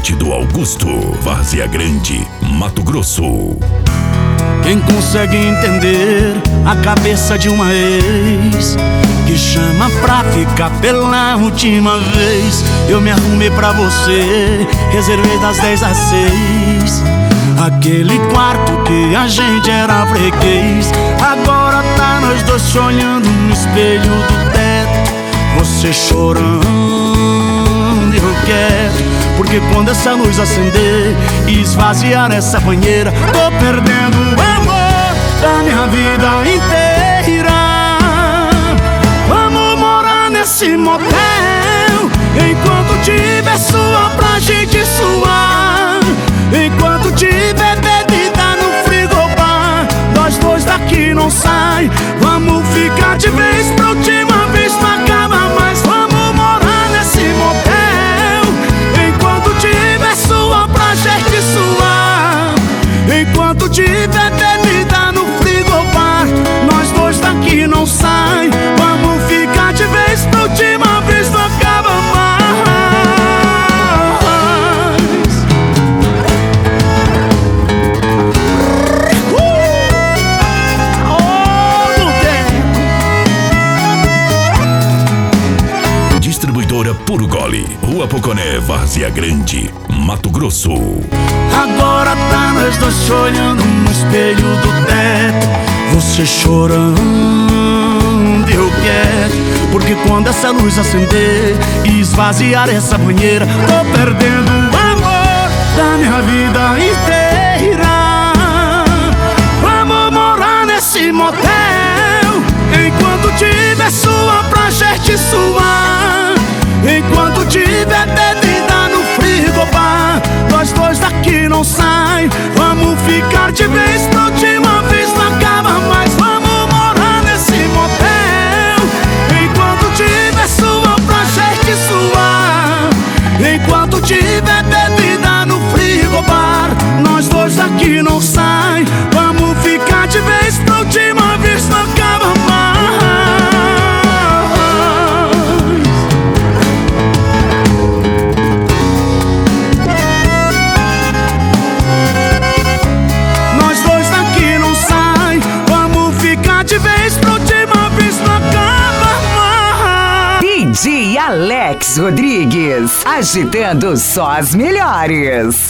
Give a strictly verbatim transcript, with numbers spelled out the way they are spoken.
Cândido Augusto, Várzea Grande, Mato Grosso. Quem consegue entender a cabeça de uma ex que chama pra ficar pela última vez? Eu me arrumei pra você, reservei das dez às seis aquele quarto que a gente era freguês. Agora tá nós dois se olhando no espelho do teto, você chorando e eu quero. Porque quando essa luz acender e esvaziar essa banheira, tô perdendo o amor da minha vida inteira. Vamos morar nesse motel, enquanto tiver suor pra gente suar, enquanto tiver bebida no frigobar, nós dois daqui não sai. Vamos ficar de vez pra última vez, não acaba mais. Vamos morar nesse motel, enquanto tiver suor pra gente suar, enquanto tiver bebida no frigobar, nós dois daqui não sai. Vamos ficar de vez pra última vez, não acaba mais. Distribuidora Puro Gole, Rua Poconé, Várzea Grande, Mato Grosso. Agora tá nós dois se olhando no espelho do teto, você chorando e eu quero. Porque quando essa luz acender e esvaziar essa banheira, tô perdendo o amor da minha vida inteira. Vamos morar nesse motel, enquanto tiver suor pra gente suar, enquanto tiver bebida no frigobar, nós dois daqui não sai. Vamos ficar de vez pra última vez, não acaba mais. Vamos morar nesse motel, enquanto tiver suor pra gente suar, enquanto tiver bebida no frigobar, nós dois daqui não sai. Vamos ficar de vez pra última vez, não acaba mais. Nós dois daqui não sai. Vamos ficar de vez pra última vez, não acaba mais. D J Alex Rodrigues, agitando só as melhores.